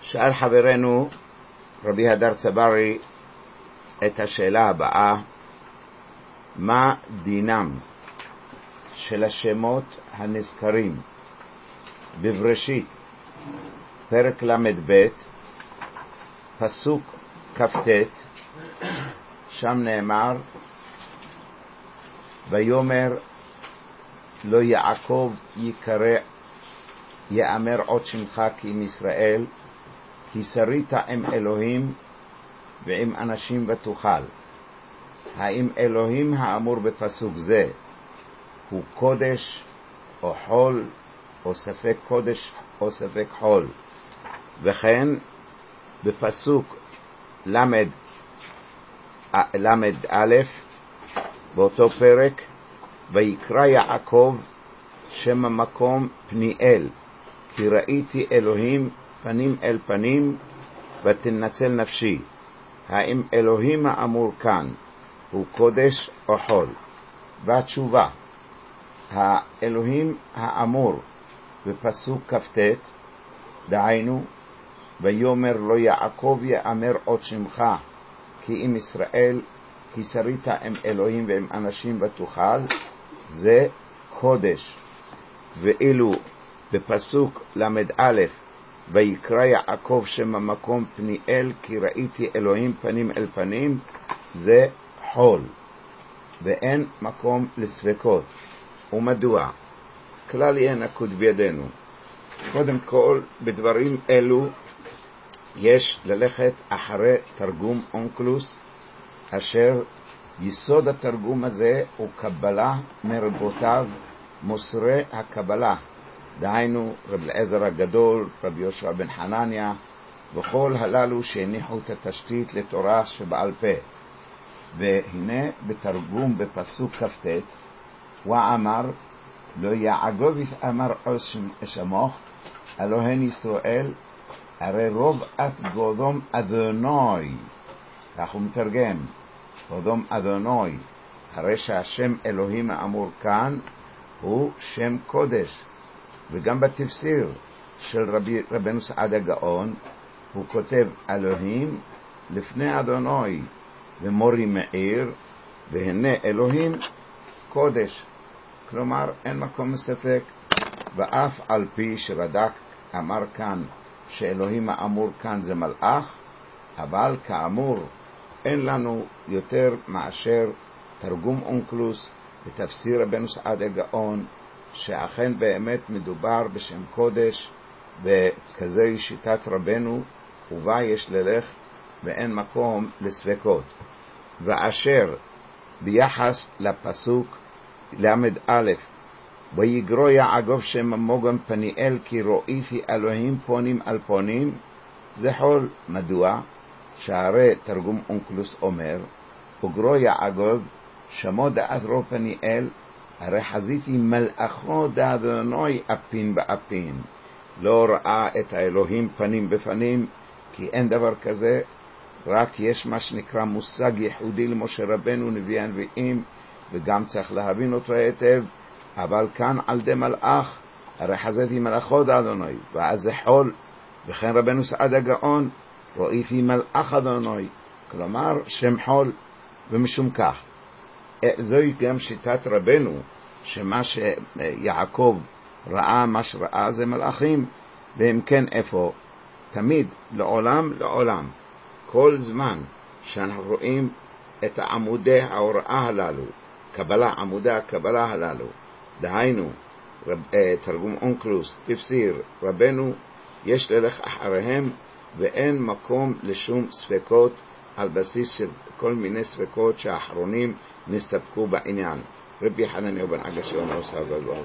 שאל חברנו רבי הדר צברי את השאלה הבאה: מה דינם של השמות הנזכרים בבראשית פרק ל"ב פסוק כ"ט, שם נאמר ויאמר לא יעקב יקרא יאמר עוד שמך כי עם ישראל, כי שרית עם אלוהים ועם אנשים ותוכל. האם אלוהים האמור בפסוק זה הוא קודש או חול או ספק קודש או ספק חול? וכן בפסוק למד א' באותו פרק ויקרא יעקב שם המקום פניאל, כי ראיתי אלוהים פנים אל פנים ותנצל נפשי. האם אלוהים האמור כאן הוא קודש או חול? והתשובה, האלוהים האמור בפסוק כ"ט, דהיינו ויאמר לו יעקב יאמר עוד שמך כי עם ישראל, כי שרית עם אלוהים ועם אנשים ותוכל, זה קודש. ואילו בפסוק למ"א ויקרא יעקב שם המקום פניאל, כי ראיתי אלוהים פנים אל פנים, זה חול, ואין מקום לספקות. ומדוע? כלל יהיה נקוד בידינו. קודם כל, בדברים אלו יש ללכת אחרי תרגום אונקלוס, אשר יסוד התרגום הזה הוא קבלה מרבותיו מוסרי הקבלה, דהיינו רב אליעזר הגדול, רב יהושע בן חנניה, וכל הללו שהניחו את התשתית לתורה שבעל פה. והנה בתרגום בפסוק כ"ט, ואמר לא יעקב אמר עוד שמוך אלוהי ישראל, הרי רוב את גודום אדוני. כך הוא מתרגם, גודום אדוני, הרי שהשם אלוהים האמור כאן הוא שם קודש. וגם בתפסיר של רבנו סעדיה גאון הוא כותב אלוהים לפני אדוני ומורי מאיר, והנה אלוהים קודש. כלומר אין מקום ספק, ואף על פי שרד"ק אמר כאן שאלוהים האמור כאן זה מלאך, אבל כאמור אין לנו יותר מאשר תרגום אונקלוס ותפסיר רבנו סעדיה גאון, שאכן באמת מדובר בשם קודש, וכזה שיטת רבנו, ובה יש ללך ואין מקום לספקות. ואשר ביחס לפסוק למ"א ויגרו יעקב שם המוגם פניאל, כי ראיתי אלוהים פונים על פונים, זה חול. מדוע? שהרי תרגום אונקלוס אומר וגרו יעקב שמו דעתרו פניאל, הרי חזיתי מלאכו דאדוני אפין באפין. לא ראה את האלוהים פנים בפנים, כי אין דבר כזה, רק יש מה שנקרא מושג ייחודי למשה רבנו נביא הנביאים, וגם צריך להבין אותו היטב. אבל כאן על די מלאך, הרי חזיתי מלאכו דאדוני, ואז זה חול. וכן רבנו סעדיה גאון ראיתי מלאך אדוני, כלומר שם חול. ומשום כך זוהי גם שיטת רבנו, שמה שיעקב ראה, מה שראה זה מלאכים. ואם כן איפה? תמיד, לעולם לעולם, כל זמן שאנחנו רואים את עמודי ההוראה הללו, קבלה, עמודי הקבלה הללו, דהיינו תרגום אונקלוס, תפסיר, רבנו, יש ללך אחריהם, ואין מקום לשום ספקות על בסיס של כל מיני ספקות שהאחרונים נסתפקו בעניין. רבי חנניה בן עגשי אומר סבא